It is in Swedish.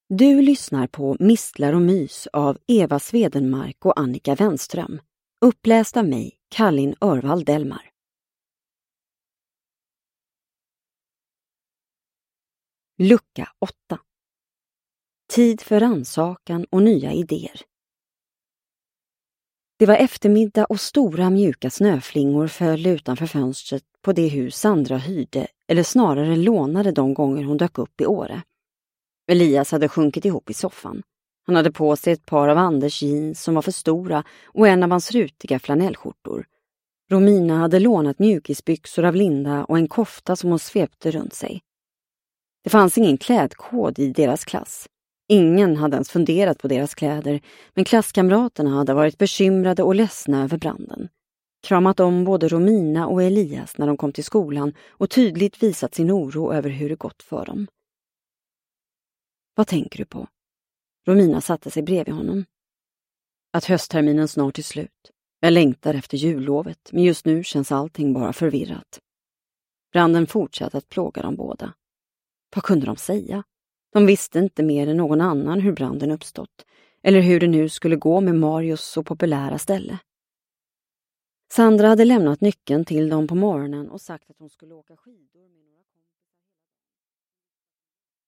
Du lyssnar på Mistlar och mys av Eva Swedenmark och Annika Wenström. Uppläst av mig, Kallin Örvald Delmar. Lucka 8. Tid för rannsakan och nya idéer. Det var eftermiddag och stora mjuka snöflingor föll utanför fönstret på det hus Sandra hyrde, eller snarare lånade de gånger hon dök upp i Åre. Elias hade sjunkit ihop i soffan. Han hade på sig ett par av Anders jeans som var för stora och en av hans rutiga flanellskjortor. Romina hade lånat mjukisbyxor av Linda och en kofta som hon svepte runt sig. Det fanns ingen klädkod i deras klass. Ingen hade ens funderat på deras kläder, men klasskamraterna hade varit bekymrade och ledsna över branden. Kramat om både Romina och Elias när de kom till skolan och tydligt visat sin oro över hur det gått för dem. Vad tänker du på? Romina satte sig bredvid honom. Att höstterminen snart är slut. Jag längtar efter jullovet, men just nu känns allting bara förvirrat. Branden fortsatte att plåga dem båda. Vad kunde de säga? De visste inte mer än någon annan hur branden uppstått, eller hur det nu skulle gå med Marius så populära ställe. Sandra hade lämnat nyckeln till dem på morgonen och sagt att hon skulle åka skidor med några